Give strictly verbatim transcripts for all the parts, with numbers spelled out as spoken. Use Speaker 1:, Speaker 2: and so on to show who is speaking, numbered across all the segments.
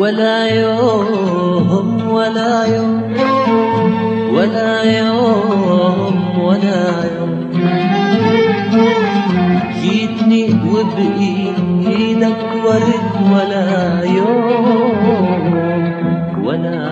Speaker 1: ولا يوم ولا يوم ولا يوم ولا يوم جيتني وبإيدك ورد ولا يوم ولا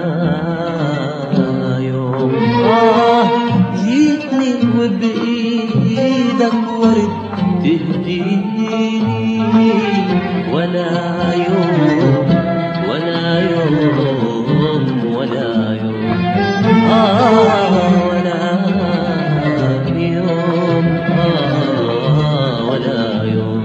Speaker 1: يوم آه جيتني وبإيدك ورد تهديني ولا يوم ولا يوم ولا يوم آه ولا يوم آه ولا يوم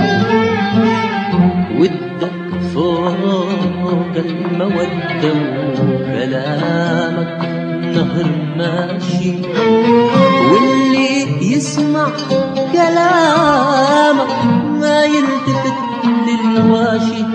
Speaker 1: ودك فوق المودة وكلامك نهر ماشي واللي يسمع كلامك ما يلتفت للواشي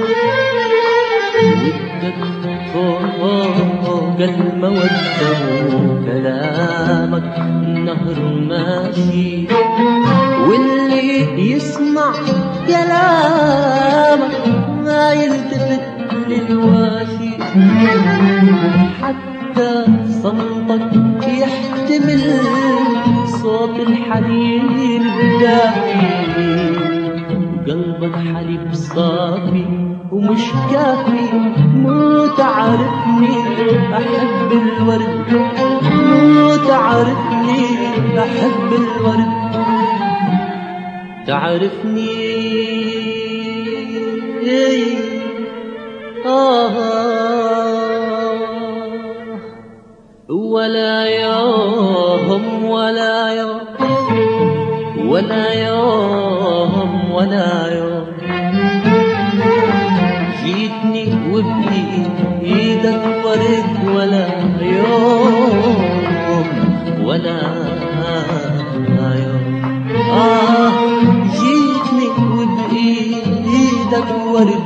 Speaker 1: ودك فوق المودة وكلامك نهر ماشي واللي يسمع كلامك ما يلتفت للواشي حتى صمتك يحتمل صوت الحنين الدافي قلبك حليب صافي ومش كافي مو تعرفني أحب الورد مو تعرفني أحب الورد تعرفني آه ولا يوم ولا يوم ولا يوم ولا يوم جيتني وبإيدك ورد ولا يوم ولا يوم آه جيتني وبإيدك ورد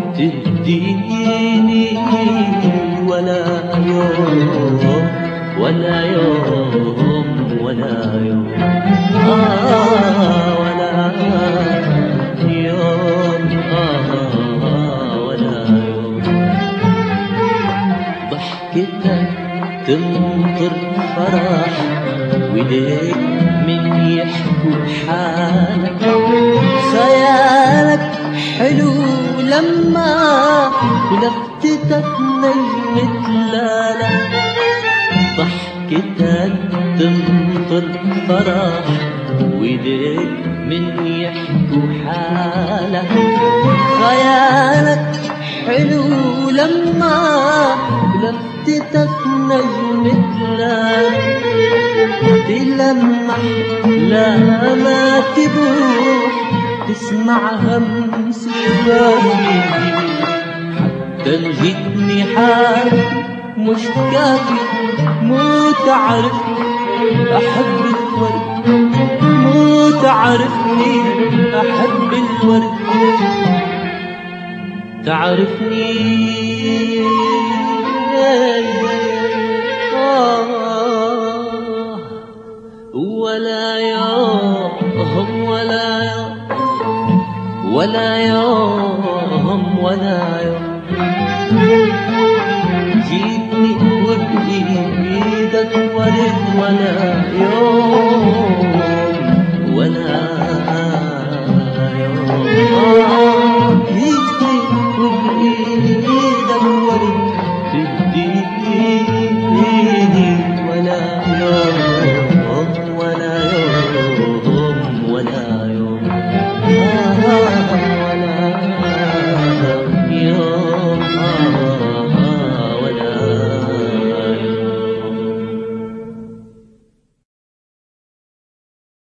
Speaker 1: تهديني ولا يوم ولا يوم ولا يوم آه ولا يوم آه ولا يوم ضحكتك تمطر فرح وليك من يحكوا حالك خيالك حلو لما لفتتك نجمة لالا ضحكتك تمطر فرح وليك من يحكوا حالك خيالك حلو لما لفتتك نجمة لالا تلمح لا ما تبوح تسمع همس الوادي حتى جيتني حال مش كافي مو تعرفني أحب الورد مو تعرفني أحب الورد تعرفني آه ولا يوم ولا يوم ولا يوم ولا يوم جيتني وبإيدك ورد ولا يوم ولا